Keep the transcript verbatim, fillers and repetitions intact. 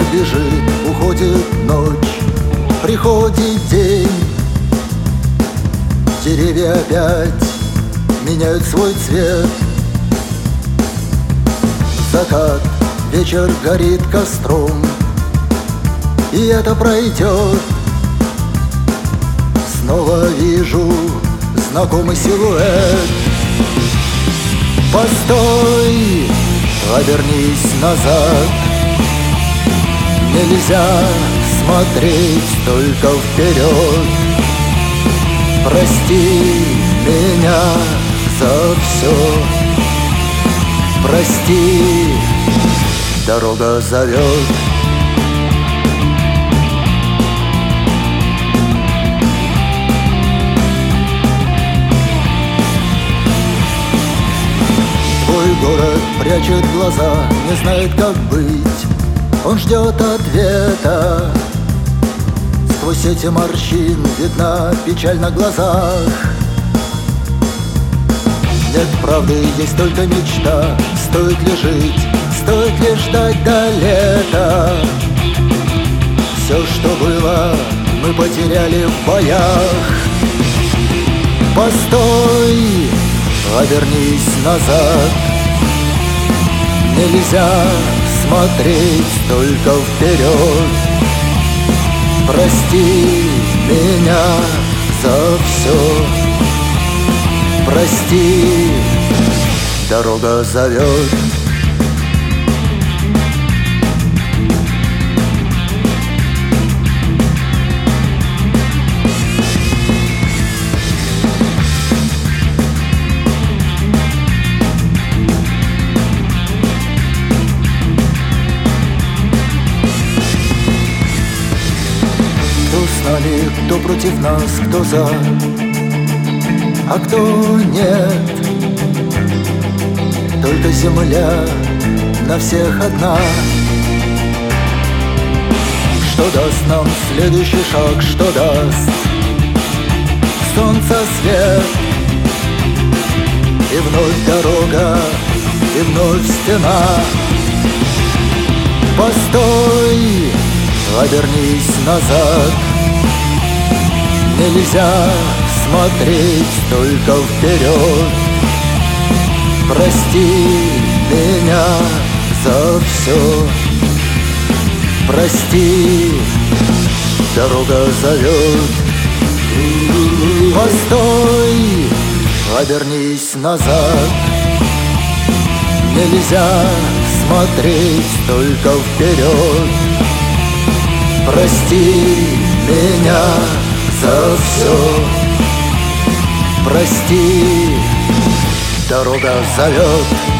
бежит, уходит ночь, приходит день. Деревья опять меняют свой цвет. Закат, вечер горит костром, и это пройдет. Снова вижу знакомый силуэт. Постой, обернись назад. Нельзя смотреть только вперед. Прости меня за все. Прости, дорога зовет. Твой город прячет глаза, не знает, как быть. Он ждет ответа. Сквозь эти морщин видна печаль на глазах. Нет правды, есть только мечта. Стоит ли жить, стоит ли ждать до лета? Все, что было, мы потеряли в боях. Постой, обернись назад. Нельзя смотреть только вперед. Прости меня за все. Прости, дорога зовет. Кто с нами, кто против нас, кто за, а кто нет. Только земля на всех одна. Что даст нам следующий шаг, что даст солнце свет? И вновь дорога, и вновь стена. Постой, обернись назад. Нельзя смотреть только вперед. Прости меня за все. Прости, дорога зовет. Постой, обернись назад. Нельзя смотреть только вперед. Прости меня за все. Прости, дорога зовет.